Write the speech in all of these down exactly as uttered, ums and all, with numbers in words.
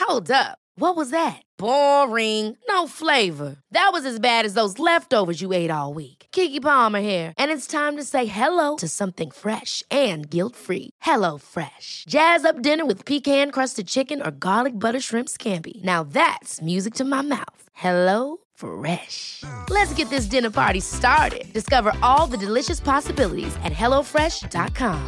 Hold up. What was that? Boring. No flavor. That was as bad as those leftovers you ate all week. Keke Palmer here, and it's time to say hello to something fresh and guilt-free. Hello Fresh. Jazz up dinner with pecan-crusted chicken or garlic butter shrimp scampi. Now that's music to my mouth. Hello Fresh. Let's get this dinner party started. Discover all the delicious possibilities at hello fresh dot com.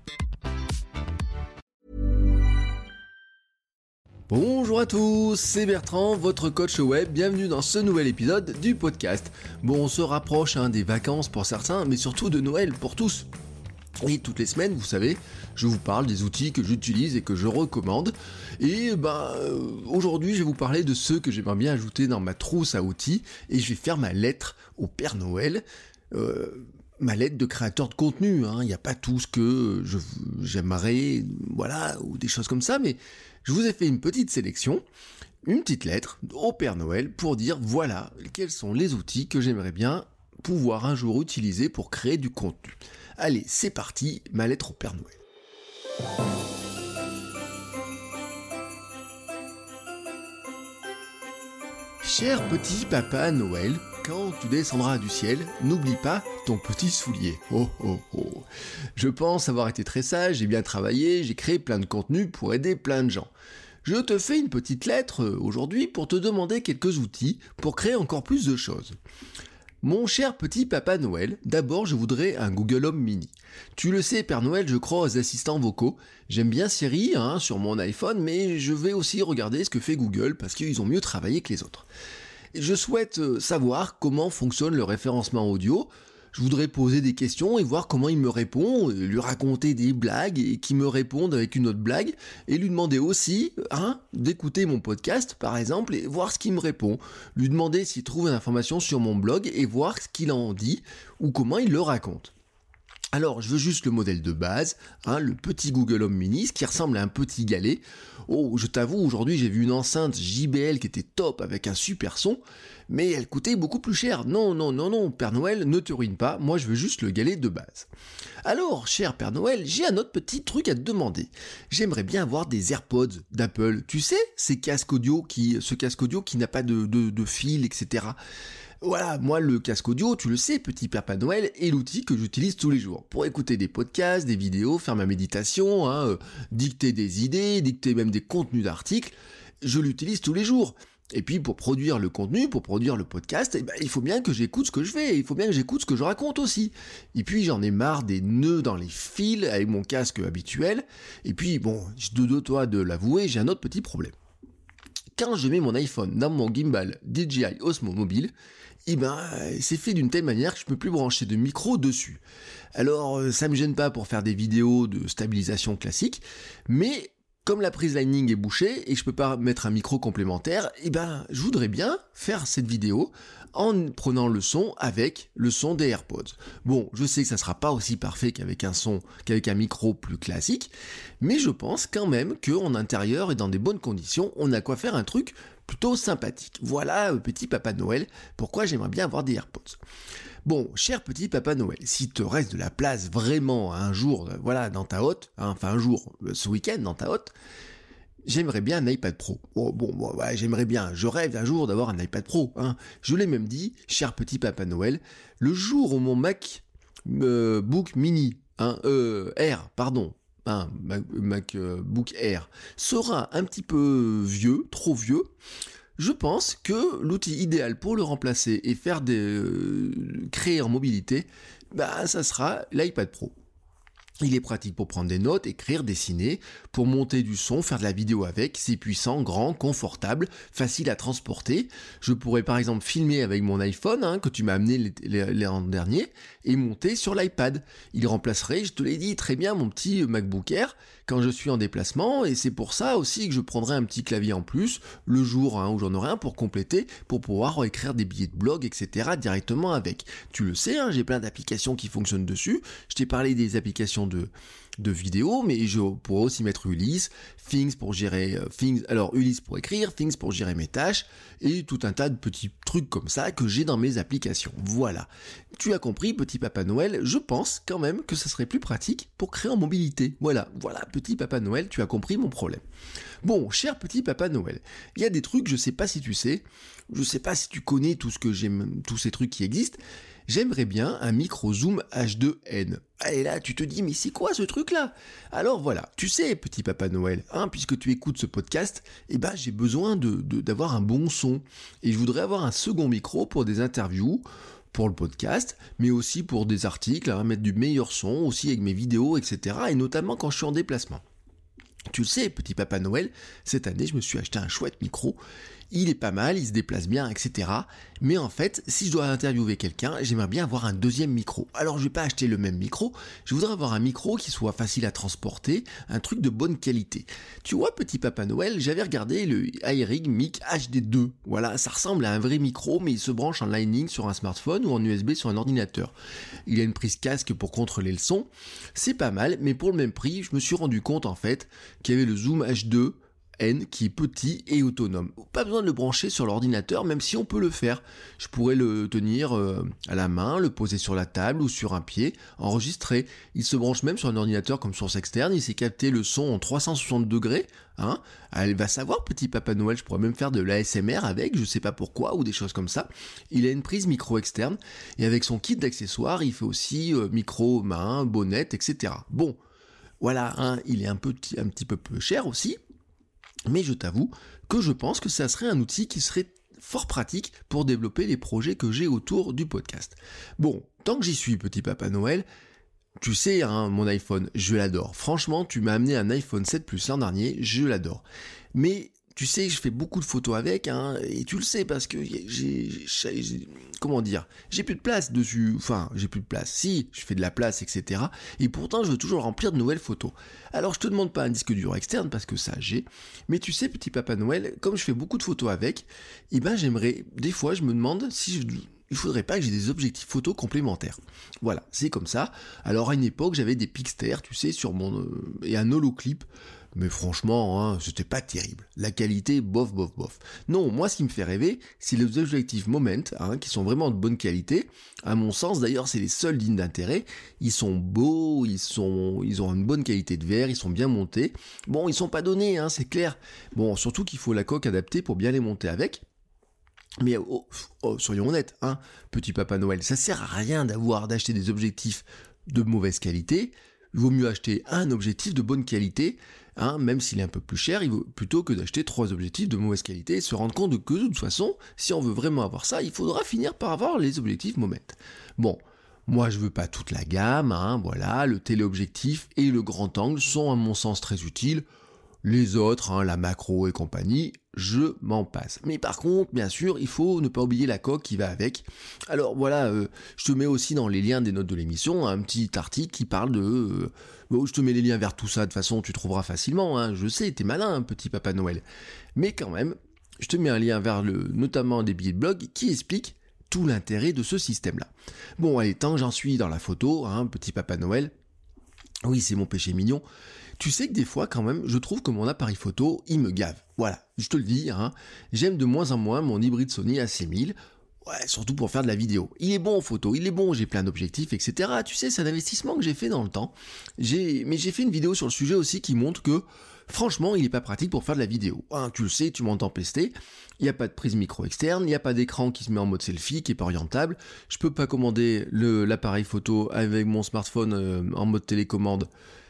Bonjour à tous, c'est Bertrand, votre coach web, bienvenue dans ce nouvel épisode du podcast. Bon, on se rapproche hein, des vacances pour certains, mais surtout de Noël pour tous. Et toutes les semaines, vous savez, je vous parle des outils que j'utilise et que je recommande. Et ben, euh, aujourd'hui, je vais vous parler de ceux que j'aimerais bien ajouter dans ma trousse à outils. Et je vais faire ma lettre au Père Noël. Euh, ma lettre de créateur de contenu. Il n'y a pas tout ce que je, j'aimerais, voilà, ou des choses comme ça. Mais je vous ai fait une petite sélection, une petite lettre au Père Noël pour dire, voilà, quels sont les outils que j'aimerais bien pouvoir un jour utiliser pour créer du contenu. Allez, c'est parti, ma lettre au Père Noël. Cher petit papa Noël, quand tu descendras du ciel, n'oublie pas ton petit soulier. Oh oh oh. Je pense avoir été très sage, j'ai bien travaillé, j'ai créé plein de contenus pour aider plein de gens. Je te fais une petite lettre aujourd'hui pour te demander quelques outils pour créer encore plus de choses. Mon cher petit papa Noël, d'abord je voudrais un Google Home Mini. Tu le sais, Père Noël, je crois aux assistants vocaux. J'aime bien Siri hein, sur mon iPhone, mais je vais aussi regarder ce que fait Google parce qu'ils ont mieux travaillé que les autres. Je souhaite savoir comment fonctionne le référencement audio. Je voudrais poser des questions et voir comment il me répond, lui raconter des blagues et qu'il me réponde avec une autre blague, et lui demander aussi hein, d'écouter mon podcast par exemple et voir ce qu'il me répond. Lui demander s'il trouve une information sur mon blog et voir ce qu'il en dit ou comment il le raconte. Alors, je veux juste le modèle de base, hein, le petit Google Home Mini, ce qui ressemble à un petit galet. Oh, je t'avoue, aujourd'hui, j'ai vu une enceinte J B L qui était top avec un super son, mais elle coûtait beaucoup plus cher. Non, non, non, non, Père Noël, ne te ruine pas, moi je veux juste le galet de base. Alors, cher Père Noël, j'ai un autre petit truc à te demander. J'aimerais bien avoir des AirPods d'Apple. Tu sais, ces casques audio qui, ce casque audio qui n'a pas de, de, de fil, et cetera. Voilà, moi le casque audio, tu le sais, petit Papa Noël, est l'outil que j'utilise tous les jours pour écouter des podcasts, des vidéos, faire ma méditation, hein, euh, dicter des idées, dicter même des contenus d'articles. Je l'utilise tous les jours. Et puis pour produire le contenu, pour produire le podcast, eh ben, il faut bien que j'écoute ce que je fais, il faut bien que j'écoute ce que je raconte aussi. Et puis j'en ai marre des nœuds dans les fils avec mon casque habituel. Et puis bon, je te dois de l'avouer, j'ai un autre petit problème. Quand je mets mon iPhone dans mon gimbal D J I Osmo Mobile, eh ben, c'est fait d'une telle manière que je ne peux plus brancher de micro dessus. Alors, ça ne me gêne pas pour faire des vidéos de stabilisation classique, mais comme la prise Lightning est bouchée et que je ne peux pas mettre un micro complémentaire, eh ben, je voudrais bien faire cette vidéo en prenant le son avec le son des AirPods. Bon, je sais que ça ne sera pas aussi parfait qu'avec un son, qu'avec un micro plus classique, mais je pense quand même qu'en intérieur et dans des bonnes conditions, on a quoi faire un truc plutôt sympathique. Voilà, petit Papa Noël, pourquoi j'aimerais bien avoir des AirPods. Bon, cher petit Papa Noël, s'il te reste de la place vraiment un jour, voilà, dans ta hotte, hein, enfin un jour, ce week-end dans ta hotte, j'aimerais bien un iPad Pro. Oh, bon, bon ouais, j'aimerais bien, je rêve un jour d'avoir un iPad Pro. Hein. Je l'ai même dit, cher petit Papa Noël, le jour où mon Mac euh, Book Mini, hein, euh, Air, pardon, un MacBook Air sera un petit peu vieux, trop vieux, je pense que l'outil idéal pour le remplacer et faire des euh, créer en mobilité, bah ça sera l'iPad Pro. Il est pratique pour prendre des notes, écrire, dessiner, pour monter du son, faire de la vidéo avec, c'est puissant, grand, confortable, facile à transporter. Je pourrais par exemple filmer avec mon iPhone, hein, que tu m'as amené l'an dernier, et monter sur l'iPad. Il remplacerait, je te l'ai dit, très bien mon petit MacBook Air quand je suis en déplacement, et c'est pour ça aussi que je prendrai un petit clavier en plus, le jour hein, où j'en aurai un pour compléter, pour pouvoir écrire des billets de blog, et cetera directement avec. Tu le sais, hein, j'ai plein d'applications qui fonctionnent dessus. Je t'ai parlé des applications de, de vidéo, mais je pourrais aussi mettre Ulysse, Things pour gérer euh, Things, alors Ulysse pour écrire, Things pour gérer mes tâches, et tout un tas de petits trucs comme ça que j'ai dans mes applications. Voilà. Tu as compris, petit Papa Noël, je pense quand même que ça serait plus pratique pour créer en mobilité. Voilà, voilà, petit Papa Noël, tu as compris mon problème. Bon, cher petit Papa Noël, il y a des trucs, je sais pas si tu sais, je sais pas si tu connais tout ce que j'aime, tous ces trucs qui existent. J'aimerais bien un micro zoom H deux N. Et là, tu te dis, mais c'est quoi ce truc-là? Alors voilà, tu sais, petit Papa Noël, hein, puisque tu écoutes ce podcast, eh ben, j'ai besoin de, de, d'avoir un bon son. Et je voudrais avoir un second micro pour des interviews, pour le podcast, mais aussi pour des articles, hein, mettre du meilleur son, aussi avec mes vidéos, et cetera. Et notamment quand je suis en déplacement. Tu le sais, petit Papa Noël, cette année, je me suis acheté un chouette micro. Il est pas mal, il se déplace bien, et cetera. Mais en fait, si je dois interviewer quelqu'un, j'aimerais bien avoir un deuxième micro. Alors, je vais pas acheter le même micro, je voudrais avoir un micro qui soit facile à transporter, un truc de bonne qualité. Tu vois, petit Papa Noël, j'avais regardé le iRig Mic H D deux. Voilà, ça ressemble à un vrai micro, mais il se branche en Lightning sur un smartphone ou en U S B sur un ordinateur. Il a une prise casque pour contrôler le son. C'est pas mal, mais pour le même prix, je me suis rendu compte, en fait, qu'il y avait le Zoom H deux N qui est petit et autonome. Pas besoin de le brancher sur l'ordinateur, même si on peut le faire. Je pourrais le tenir euh, à la main, le poser sur la table ou sur un pied, enregistrer. Il se branche même sur un ordinateur comme source externe, il sait capter le son en trois cent soixante degrés. Hein. Elle va savoir, petit Papa Noël, je pourrais même faire de l'A S M R avec, je sais pas pourquoi, ou des choses comme ça. Il a une prise micro externe, et avec son kit d'accessoires, il fait aussi euh, micro, main, bonnette, et cetera. Bon, voilà, hein, il est un, peu, un petit peu peu cher aussi, mais je t'avoue que je pense que ça serait un outil qui serait fort pratique pour développer les projets que j'ai autour du podcast. Bon, tant que j'y suis, petit Papa Noël, tu sais, hein, mon iPhone, je l'adore. Franchement, tu m'as amené un iPhone sept Plus l'an dernier, je l'adore. Mais tu sais, je fais beaucoup de photos avec, hein, et tu le sais parce que j'ai, j'ai, j'ai comment dire, j'ai plus de place dessus. Enfin, j'ai plus de place. Si, je fais de la place, et cetera. Et pourtant, je veux toujours remplir de nouvelles photos. Alors, je te demande pas un disque dur externe parce que ça, j'ai. Mais tu sais, petit Papa Noël, comme je fais beaucoup de photos avec, eh ben, j'aimerais. Des fois, je me demande si je. Il faudrait pas que j'ai des objectifs photos complémentaires. Voilà, c'est comme ça. Alors à une époque, j'avais des Pixter, tu sais, sur mon euh, et un holoclip. Mais franchement, hein, c'était pas terrible. La qualité, bof, bof, bof. Non, moi, ce qui me fait rêver, c'est les objectifs Moment, hein, qui sont vraiment de bonne qualité. À mon sens, d'ailleurs, c'est les seuls dignes d'intérêt. Ils sont beaux, ils sont, ils ont une bonne qualité de verre, ils sont bien montés. Bon, ils sont pas donnés, hein, c'est clair. Bon, surtout qu'il faut la coque adaptée pour bien les monter avec. Mais oh, oh, soyons honnêtes, hein, petit Papa Noël, ça sert à rien d'avoir d'acheter des objectifs de mauvaise qualité. Il vaut mieux acheter un objectif de bonne qualité, hein, même s'il est un peu plus cher, il vaut, plutôt que d'acheter trois objectifs de mauvaise qualité et se rendre compte que de toute façon, si on veut vraiment avoir ça, il faudra finir par avoir les objectifs Moment. Bon, moi je veux pas toute la gamme, hein, voilà, le téléobjectif et le grand angle sont à mon sens très utiles. Les autres, hein, la macro et compagnie, je m'en passe. Mais par contre, bien sûr, il faut ne pas oublier la coque qui va avec. Alors voilà, euh, je te mets aussi dans les liens des notes de l'émission un petit article qui parle de... Euh, bon, je te mets les liens vers tout ça, de toute façon tu trouveras facilement, hein, je sais, t'es malin, petit Papa Noël. Mais quand même, je te mets un lien vers le, notamment des billets de blog qui expliquent tout l'intérêt de ce système-là. Bon, allez, tant que j'en suis dans la photo, hein, petit Papa Noël, oui, c'est mon péché mignon. Tu sais que des fois, quand même, je trouve que mon appareil photo, il me gave. Voilà, je te le dis, hein. J'aime de moins en moins mon hybride Sony A six mille. Ouais, surtout pour faire de la vidéo. Il est bon en photo, il est bon, j'ai plein d'objectifs, et cetera. Tu sais, c'est un investissement que j'ai fait dans le temps. J'ai... Mais j'ai fait une vidéo sur le sujet aussi qui montre que, franchement, il n'est pas pratique pour faire de la vidéo. Hein, tu le sais, tu m'entends pester. Il n'y a pas de prise micro externe, il n'y a pas d'écran qui se met en mode selfie, qui est pas orientable. Je peux pas commander le, l'appareil photo avec mon smartphone euh, en mode télécommande.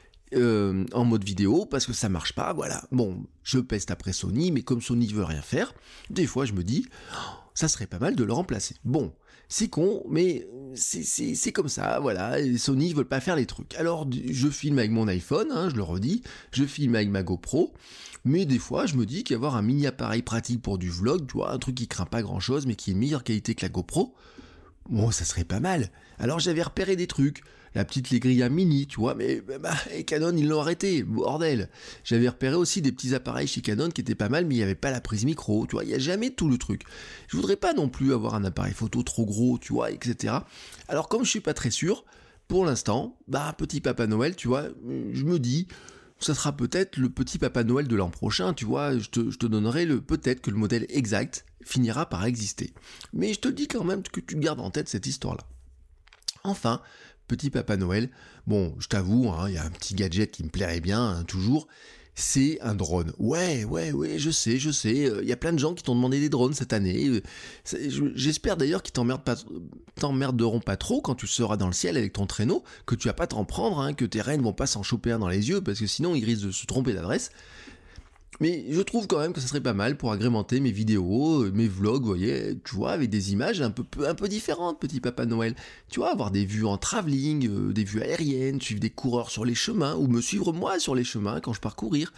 Euh, en mode vidéo parce que ça marche pas, voilà. Bon, je peste après Sony, mais comme Sony veut rien faire, des fois je me dis, oh, ça serait pas mal de le remplacer. Bon, c'est con, mais c'est, c'est, c'est comme ça, voilà. Et Sony veut pas faire les trucs. Alors je filme avec mon iPhone, hein, je le redis, je filme avec ma GoPro, mais des fois je me dis qu'avoir un mini appareil pratique pour du vlog, tu vois, un truc qui craint pas grand chose, mais qui est de meilleure qualité que la GoPro, bon, ça serait pas mal. Alors j'avais repéré des trucs. La petite Legria Mini, tu vois, mais bah, Canon, ils l'ont arrêté, bordel. J'avais repéré aussi des petits appareils chez Canon qui étaient pas mal, mais il n'y avait pas la prise micro, tu vois, il n'y a jamais tout le truc. Je voudrais pas non plus avoir un appareil photo trop gros, tu vois, et cetera. Alors comme je suis pas très sûr, pour l'instant, bah, petit Papa Noël, tu vois, je me dis, ça sera peut-être le petit Papa Noël de l'an prochain, tu vois, je te, je te donnerai le peut-être que le modèle exact finira par exister. Mais je te dis quand même que tu gardes en tête cette histoire-là. Enfin, petit Papa Noël, bon, je t'avoue, hein, il y a un petit gadget qui me plairait bien, hein, toujours, c'est un drone. Ouais, ouais, ouais, je sais, je sais, il euh, y a plein de gens qui t'ont demandé des drones cette année. Euh, j'espère d'ailleurs qu'ils t'emmerdent pas, t'emmerderont pas trop quand tu seras dans le ciel avec ton traîneau, que tu vas pas t'en prendre, hein, que tes rennes vont pas s'en choper un dans les yeux, parce que sinon ils risquent de se tromper d'adresse. Mais je trouve quand même que ça serait pas mal pour agrémenter mes vidéos, mes vlogs, vous voyez, tu vois, avec des images un peu, un peu différentes, petit Papa Noël. Tu vois, avoir des vues en travelling, euh, des vues aériennes, suivre des coureurs sur les chemins, ou me suivre moi sur les chemins quand je pars courir.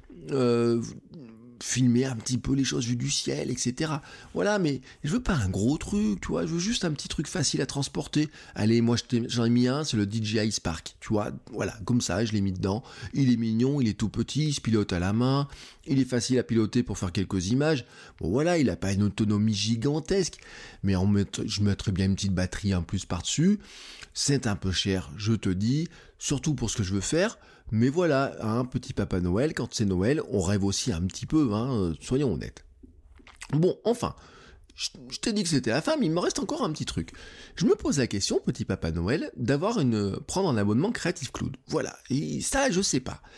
Euh, filmer un petit peu les choses vues du ciel, et cetera. Voilà, mais je veux pas un gros truc, tu vois, je veux juste un petit truc facile à transporter. Allez, moi j'en ai mis un, c'est le D J I Spark, tu vois, voilà, comme ça, je l'ai mis dedans. Il est mignon, il est tout petit, il se pilote à la main, il est facile à piloter pour faire quelques images. Bon voilà, il a pas une autonomie gigantesque, mais on met, je mettrais bien une petite batterie en plus par-dessus. C'est un peu cher, je te dis, surtout pour ce que je veux faire. Mais voilà, un petit Papa Noël, quand c'est Noël, on rêve aussi un petit peu, hein, soyons honnêtes. Bon, enfin, je, je t'ai dit que c'était la fin, mais il me reste encore un petit truc. Je me pose la question, petit Papa Noël, d'avoir une, prendre un abonnement Creative Cloud. Voilà, et ça, je sais pas.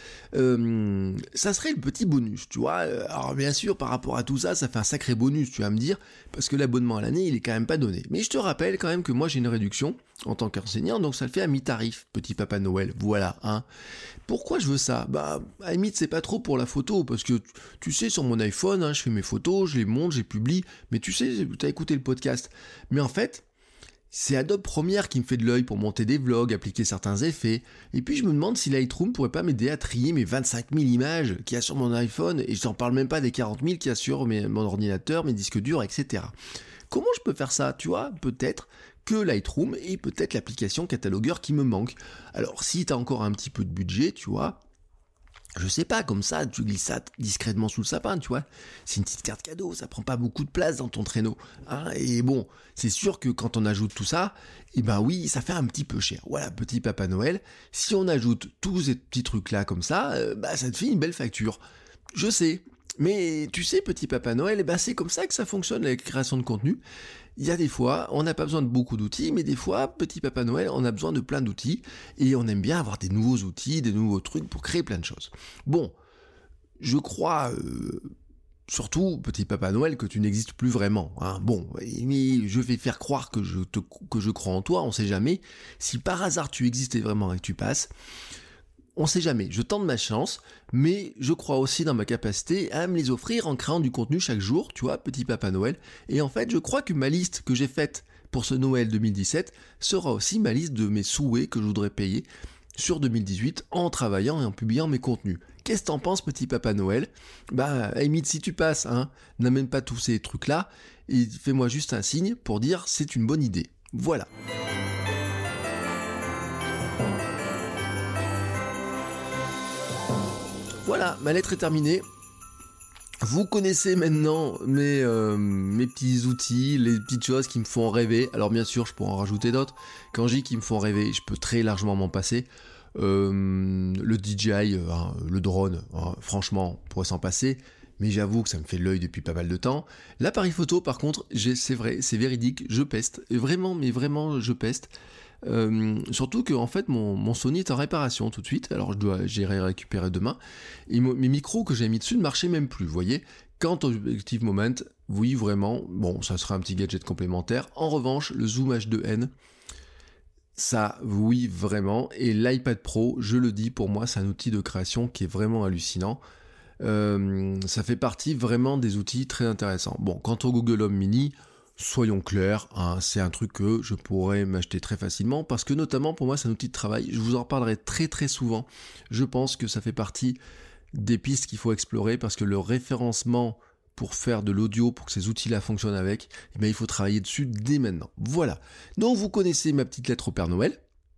Euh, ça serait le petit bonus, tu vois. Alors bien sûr, par rapport à tout ça, ça fait un sacré bonus, tu vas me dire, parce que l'abonnement à l'année, il est quand même pas donné. Mais je te rappelle quand même que moi, j'ai une réduction en tant qu'enseignant, donc ça le fait à mi-tarif, petit Papa Noël, voilà, hein. Pourquoi je veux ça? Bah, à la limite, c'est pas trop pour la photo, parce que, tu sais, sur mon iPhone, hein, je fais mes photos, je les monte, je les publie, mais tu sais, tu as écouté le podcast. Mais en fait, c'est Adobe Premiere qui me fait de l'œil pour monter des vlogs, appliquer certains effets, et puis je me demande si Lightroom pourrait pas m'aider à trier mes vingt-cinq mille images qu'il y a sur mon iPhone, et je t'en parle même pas des quarante mille qu'il y a sur mes, mon ordinateur, mes disques durs, et cetera. Comment je peux faire ça, tu vois? Peut-être que Lightroom et peut-être l'application catalogueur qui me manque. Alors si t'as encore un petit peu de budget, tu vois, je sais pas, comme ça, tu glisses ça discrètement sous le sapin, tu vois. C'est une petite carte cadeau, ça prend pas beaucoup de place dans ton traîneau. Hein, et bon, c'est sûr que quand on ajoute tout ça, eh ben oui, ça fait un petit peu cher. Voilà, petit Papa Noël, si on ajoute tous ces petits trucs-là comme ça, euh, bah ça te fait une belle facture. Je sais. Mais tu sais, petit Papa Noël, eh ben c'est comme ça que ça fonctionne la création de contenu. Il y a des fois, on n'a pas besoin de beaucoup d'outils, mais des fois, petit Papa Noël, on a besoin de plein d'outils, et on aime bien avoir des nouveaux outils, des nouveaux trucs pour créer plein de choses. Bon, je crois, euh, surtout, petit Papa Noël, que tu n'existes plus vraiment. Hein. Bon, mais je vais faire croire que je, te, que je crois en toi, on sait jamais. Si par hasard tu existais vraiment et que tu passes, on sait jamais, je tente ma chance, mais je crois aussi dans ma capacité à me les offrir en créant du contenu chaque jour, tu vois, petit Papa Noël. Et en fait, je crois que ma liste que j'ai faite pour ce Noël deux mille dix-sept sera aussi ma liste de mes souhaits que je voudrais payer sur deux mille dix-huit en travaillant et en publiant mes contenus. Qu'est-ce que t'en penses, petit Papa Noël? Bah, à la limite, si tu passes, hein, n'amène pas tous ces trucs-là, et fais-moi juste un signe pour dire c'est une bonne idée. Voilà. Voilà, ma lettre est terminée. Vous connaissez maintenant mes, euh, mes petits outils, les petites choses qui me font rêver. Alors bien sûr, je pourrais en rajouter d'autres. Quand je dis qu'ils me font rêver, je peux très largement m'en passer. Euh, le D J I, hein, le drone, hein, franchement, on pourrait s'en passer. Mais j'avoue que ça me fait de l'œil depuis pas mal de temps. L'appareil photo, par contre, j'ai, c'est vrai, c'est véridique, je peste. Et vraiment, mais vraiment, je peste. Euh, surtout que en fait mon, mon Sony est en réparation tout de suite, alors je dois j'irai récupérer demain, et mo- mes micros que j'ai mis dessus ne marchaient même plus, vous voyez. Quant au Objective Moment, oui vraiment, bon ça sera un petit gadget complémentaire. En revanche, le Zoom H deux N, ça oui vraiment, et l'iPad Pro, je le dis, pour moi c'est un outil de création qui est vraiment hallucinant. Euh, ça fait partie vraiment des outils très intéressants. Bon, quant au Google Home Mini, soyons clairs, hein, c'est un truc que je pourrais m'acheter très facilement, parce que notamment pour moi c'est un outil de travail, je vous en reparlerai très très souvent, je pense que ça fait partie des pistes qu'il faut explorer, parce que le référencement pour faire de l'audio, pour que ces outils-là fonctionnent avec, eh bien, il faut travailler dessus dès maintenant. Voilà, donc vous connaissez ma petite lettre au Père Noël,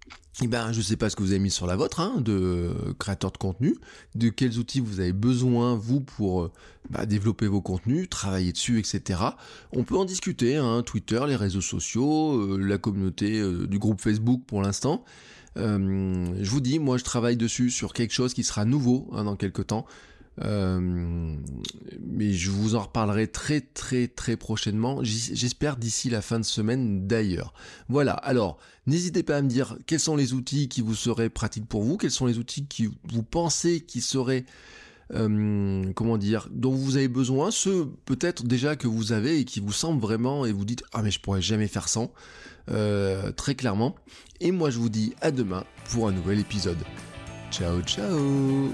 Eh ben, je ne sais pas ce que vous avez mis sur la vôtre, hein, de créateur de contenu, de quels outils vous avez besoin, vous, pour bah, développer vos contenus, travailler dessus, et cetera. On peut en discuter, hein, Twitter, les réseaux sociaux, euh, la communauté euh, du groupe Facebook pour l'instant. Euh, je vous dis, moi, je travaille dessus sur quelque chose qui sera nouveau hein, dans quelques temps. Euh, mais je vous en reparlerai très très très prochainement, j'espère d'ici la fin de semaine d'ailleurs. Voilà, alors n'hésitez pas à me dire quels sont les outils qui vous seraient pratiques pour vous, quels sont les outils qui vous pensez qui seraient euh, comment dire, dont vous avez besoin, ceux peut-être déjà que vous avez et qui vous semblent vraiment et vous dites ah mais je pourrais jamais faire sans, euh, très clairement. Et moi je vous dis à demain pour un nouvel épisode. Ciao ciao.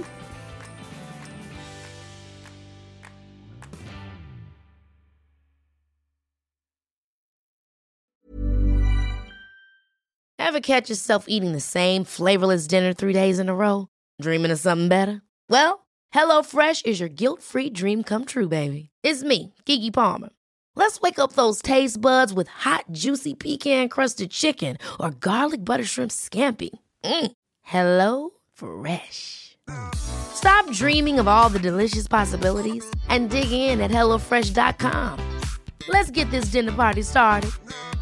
Ever catch yourself eating the same flavorless dinner three days in a row? Dreaming of something better? Well, HelloFresh is your guilt-free dream come true, baby. It's me, Keke Palmer. Let's wake up those taste buds with hot, juicy pecan-crusted chicken or garlic butter shrimp scampi. Mm. Hello Fresh. Stop dreaming of all the delicious possibilities and dig in at hello fresh dot com. Let's get this dinner party started.